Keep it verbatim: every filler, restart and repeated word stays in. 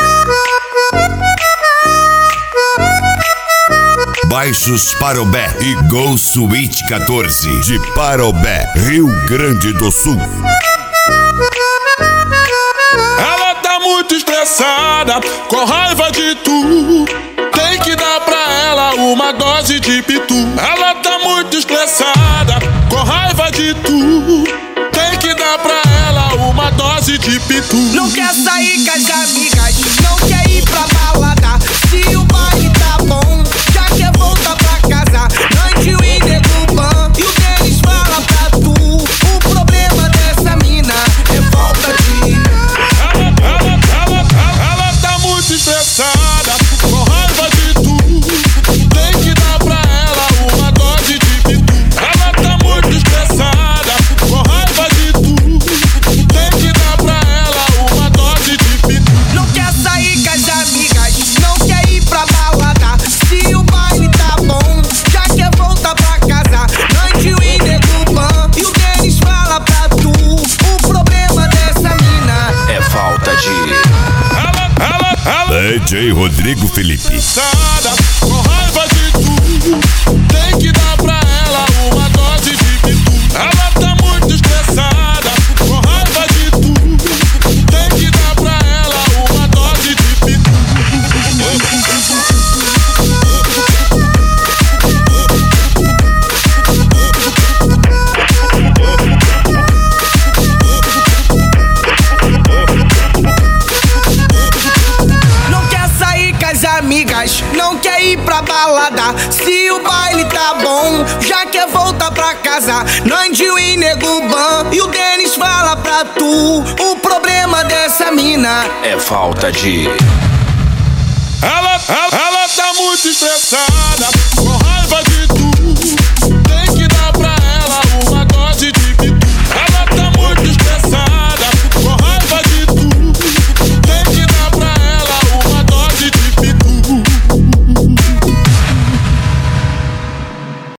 Baixos Parobé e Gol Suíte quatorze de Parobé, Rio Grande do Sul. Ela tá muito estressada, com raiva de tu. Tem que dar pra ela uma dose de pitu. Ela tá muito estressada, com raiva de tu. Tem que dar pra ela uma dose de pitu. Não quer sair com as amigas, não quer ir pra balada. Se o baile tá bom, já quer voltar pra casa. Nandinho e Nego Ban, e o Denis fala pra tu. O problema dessa mina é falta de... Ela, ela, ela, ela, ela tá muito estressada, com raiva de tu. Tem que dar pra ela uma dose de pitu. Ela tá muito estressada, com raiva de tu. Tem que dar pra ela uma dose de pitu. Não quer sair com as amigas, não quer ir pra balada. Se o baile tá bom, já quer voltar pra casa. Nandinho e Nego Ban, e o Denis fala pra tu. O problema dessa mina é falta de... Ela, ela, ela D J Rodrigo Felipe. estressada, com raiva de tu. Tem que dar pra ela uma dose de pitu. Ela tá muito estressada, com raiva de tu. Tem que dar pra ela uma dose de pitu. não quer sair com as amigas, não quer ir pra balada. Se o baile tá bom, já quer voltar pra casa. Nandinho e Nego Ban, e o Denis fala pra tu. O problema dessa mina é falta de... Ela, ela, ela tá muito estressada,